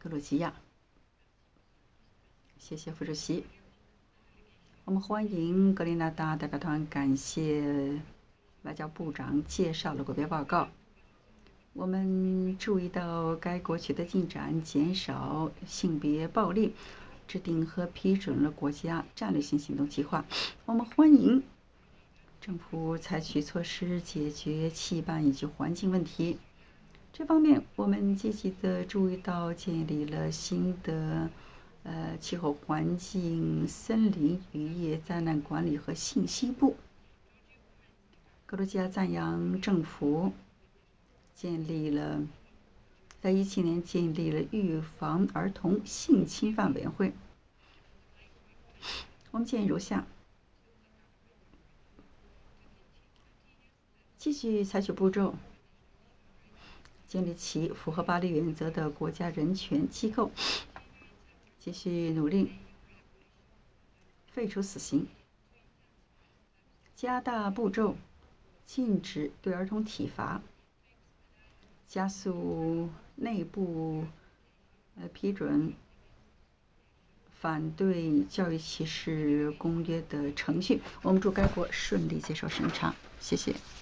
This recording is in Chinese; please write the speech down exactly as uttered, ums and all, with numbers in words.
格鲁吉亚。谢谢副主席。我们欢迎格林纳达代表团，感谢外交部长介绍了国别报告。我们注意到该国取得进展，减少性别暴力，制定和批准了国家战略性行动计划。我们欢迎政府采取措施解决气绊以及环境问题。这方面，我们积极地注意到建立了新的呃气候环境、森林、渔业、灾难管理和信息部。格鲁吉亚赞扬政府建立了在一七年建立了预防儿童性侵犯委员会。我们建议如下：继续采取步骤，建立起符合巴黎原则的国家人权机构，继续努力废除死刑，加大步骤，禁止对儿童体罚，加速内部呃批准反对教育歧视公约的程序。我们祝该国顺利接受审查。谢谢。